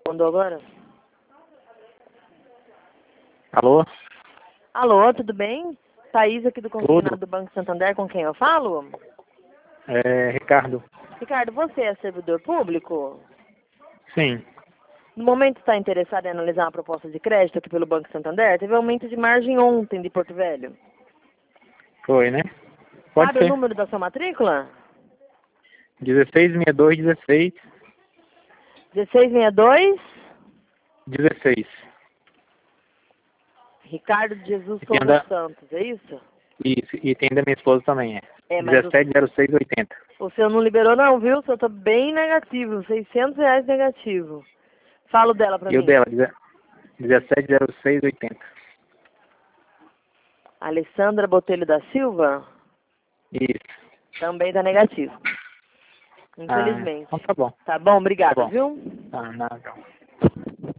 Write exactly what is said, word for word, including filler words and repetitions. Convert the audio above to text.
Mandou agora? Alô? Alô, tudo bem? Thaís aqui do consignado Tudo. do Banco Santander, com quem eu falo? É, Ricardo. Ricardo, você é servidor público? Sim. No momento está interessado em analisar uma proposta de crédito aqui pelo Banco Santander? Teve aumento de margem ontem de Porto Velho. Foi, né? Pode Sabe o ser. número da sua matrícula? dezesseis sessenta e dois, dezesseis. dezesseis sessenta e dois, dezesseis. Ricardo de Jesus E tem Souza da, Santos, é isso? isso, e tem da minha esposa também, é. É, mas o, dezessete zero seis oitenta. o seu não liberou não, viu? O seu tá bem negativo, seiscentos reais negativo. Fala o dela pra E o mim. dela, dezessete zero seis oitenta. Alessandra Botelho da Silva? Isso. Também tá negativo. Ah, Infelizmente. então tá bom. Tá bom, Tá obrigada, bom. viu? Ah, não, não.